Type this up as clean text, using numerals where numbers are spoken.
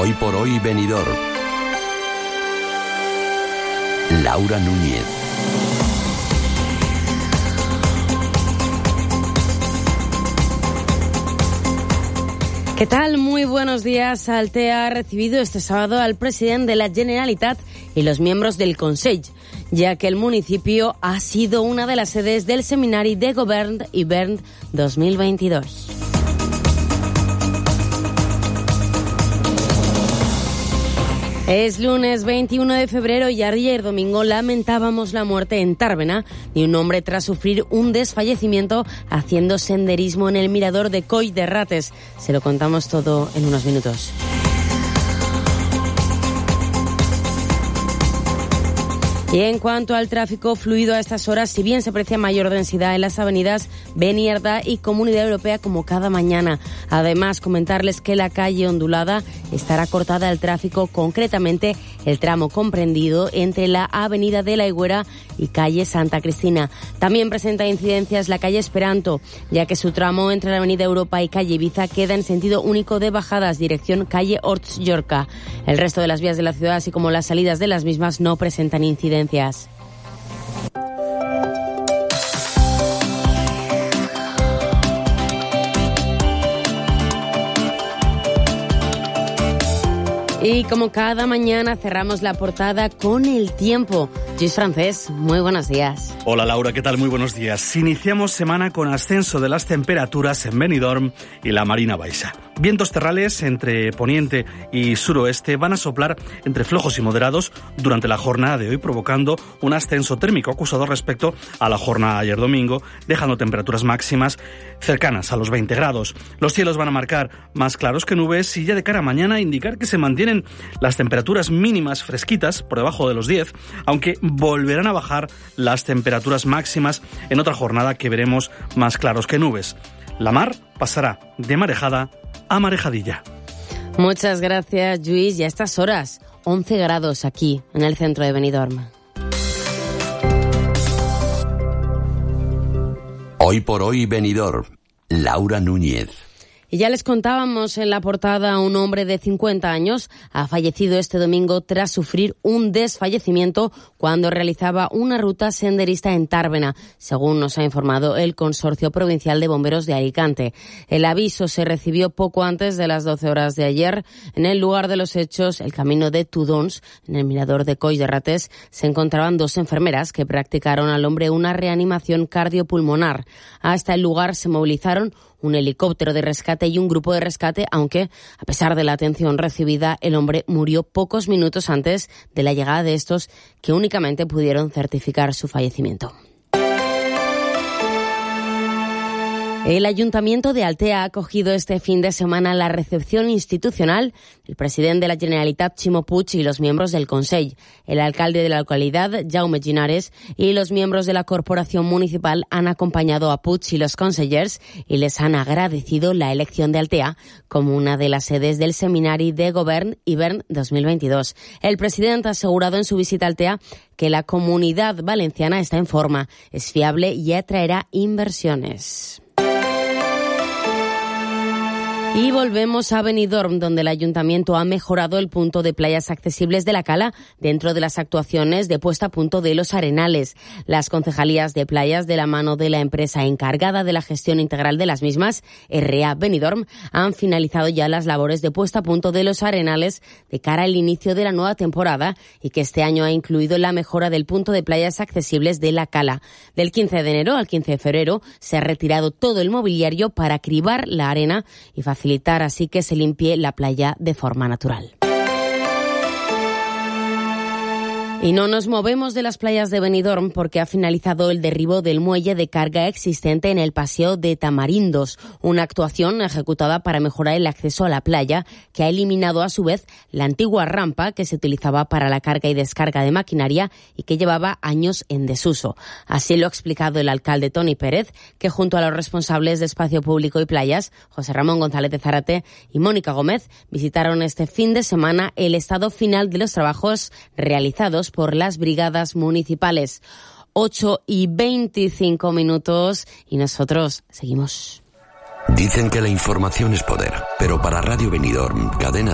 Hoy por hoy Benidorm. Laura Núñez. ¿Qué tal? Muy buenos días. Altea ha recibido este sábado al presidente de la Generalitat y los miembros del Consell, ya que el municipio ha sido una de las sedes del Seminari de Govern Hivern 2022. Es lunes 21 de febrero y ayer domingo lamentábamos la muerte en Tàrbena de un hombre tras sufrir un desfallecimiento haciendo senderismo en el mirador de Coll de Rates. Se lo contamos todo en unos minutos. Y en cuanto al tráfico fluido a estas horas, si bien se aprecia mayor densidad en las avenidas Beniardá y Comunidad Europea como cada mañana. Además, comentarles que la calle ondulada estará cortada al tráfico, concretamente el tramo comprendido entre la Avenida de la Higuera y calle Santa Cristina. También presenta incidencias la calle Esperanto, ya que su tramo entre la Avenida Europa y calle Ibiza queda en sentido único de bajadas, dirección calle Horts Llorca. El resto de las vías de la ciudad, así como las salidas de las mismas, no presentan incidencias. Y como cada mañana cerramos la portada con el tiempo. Lluís Francés, muy buenos días. Hola Laura, ¿qué tal? Muy buenos días. Iniciamos semana con ascenso de las temperaturas en Benidorm y la Marina Baixa. Vientos terrales entre poniente y suroeste van a soplar entre flojos y moderados durante la jornada de hoy, provocando un ascenso térmico acusado respecto a la jornada de ayer domingo, dejando temperaturas máximas cercanas a los 20 grados. Los cielos van a marcar más claros que nubes y ya de cara a mañana indicar que se mantienen las temperaturas mínimas fresquitas por debajo de los 10, aunque volverán a bajar las temperaturas máximas en otra jornada que veremos más claros que nubes. La mar pasará de marejada a marejadilla. Muchas gracias, Lluís. Y a estas horas, 11 grados aquí, en el centro de Benidorm. Hoy por hoy Benidorm. Laura Núñez. Y ya les contábamos en la portada, un hombre de 50 años ha fallecido este domingo tras sufrir un desfallecimiento cuando realizaba una ruta senderista en Tàrbena, según nos ha informado el Consorcio Provincial de Bomberos de Alicante. El aviso se recibió poco antes de las 12 horas de ayer. En el lugar de los hechos, el camino de Tudons, en el mirador de Coll de Rates, se encontraban dos enfermeras que practicaron al hombre una reanimación cardiopulmonar. Hasta el lugar se movilizaron un helicóptero de rescate y un grupo de rescate, aunque, a pesar de la atención recibida, el hombre murió pocos minutos antes de la llegada de estos, que únicamente pudieron certificar su fallecimiento. El Ayuntamiento de Altea ha acogido este fin de semana la recepción institucional del presidente de la Generalitat, Ximo Puig, y los miembros del Consell. El alcalde de la localidad, Jaume Ginares, y los miembros de la corporación municipal han acompañado a Puig y los consellers y les han agradecido la elección de Altea como una de las sedes del Seminari de Govern Hivern 2022. El presidente ha asegurado en su visita a Altea que la Comunidad Valenciana está en forma, es fiable y atraerá inversiones. Y volvemos a Benidorm, donde el Ayuntamiento ha mejorado el punto de playas accesibles de la Cala dentro de las actuaciones de puesta a punto de los arenales. Las concejalías de playas, de la mano de la empresa encargada de la gestión integral de las mismas, RA Benidorm, han finalizado ya las labores de puesta a punto de los arenales de cara al inicio de la nueva temporada y que este año ha incluido la mejora del punto de playas accesibles de la Cala. Del 15 de enero al 15 de febrero se ha retirado todo el mobiliario para cribar la arena y facilitar así que se limpie la playa de forma natural. Y no nos movemos de las playas de Benidorm porque ha finalizado el derribo del muelle de carga existente en el Paseo de Tamarindos, una actuación ejecutada para mejorar el acceso a la playa que ha eliminado a su vez la antigua rampa que se utilizaba para la carga y descarga de maquinaria y que llevaba años en desuso. Así lo ha explicado el alcalde Toni Pérez, que junto a los responsables de Espacio Público y Playas, José Ramón González de Zárate y Mónica Gómez, visitaron este fin de semana el estado final de los trabajos realizados por las brigadas municipales. 8:25 y nosotros seguimos. Dicen que la información es poder, pero para Radio Benidorm, cadena